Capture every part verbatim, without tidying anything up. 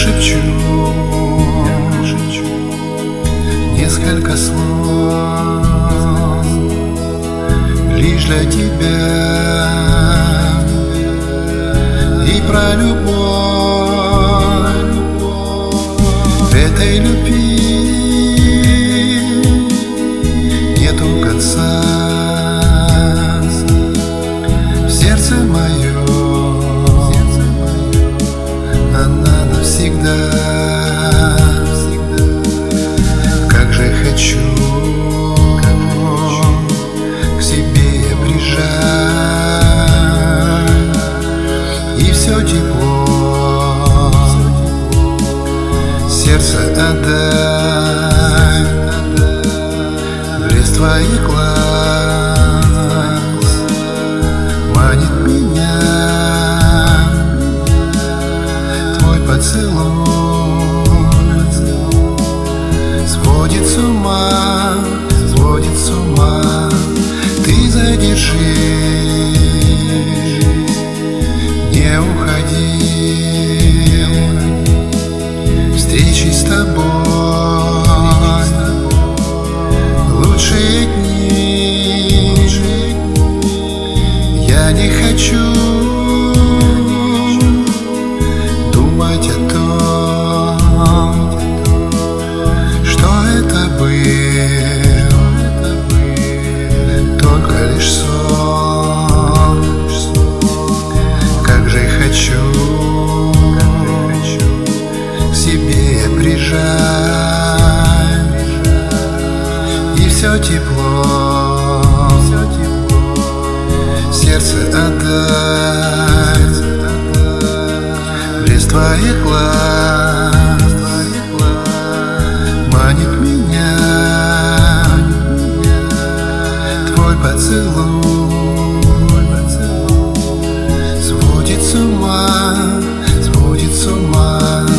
шепчу несколько слов лишь для тебя и про любовь. Этой любви нету конца. В сердце моем она навсегда. Как же хочу к себе я прижать, и все тепло сердце отдай в лес твоих глаз. Манит меня твой поцелуй, сводит с ума, сводит с ума. Ты задержи, не уходи. Встречи с тобой лучшие дни. Я не хочу думать о том, что это был только лишь сон. Как же хочу к себе я прижать, и все тепло сердце отдать в лес твоих глаз. Манит меня твой поцелуй, сводит с ума, сводит с ума.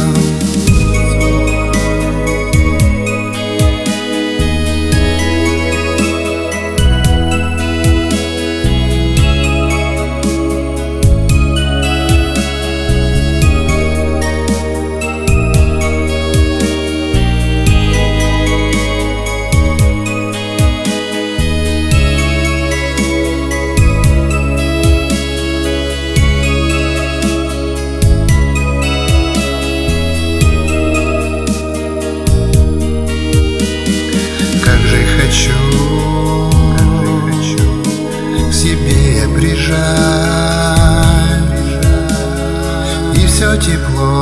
Хочу к себе я прижать, и все тепло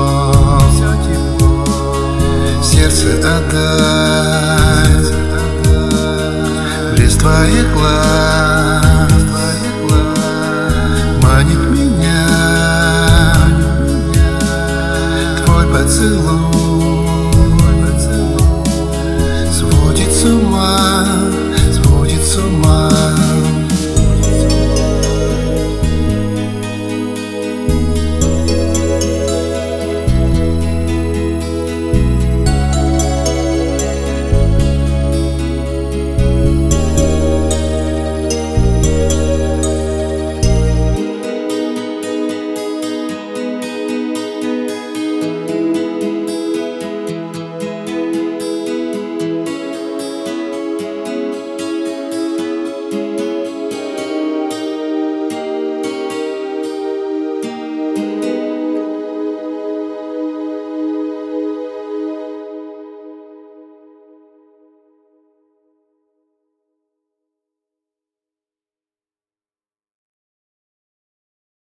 сердце отдать в лес твоих глаз.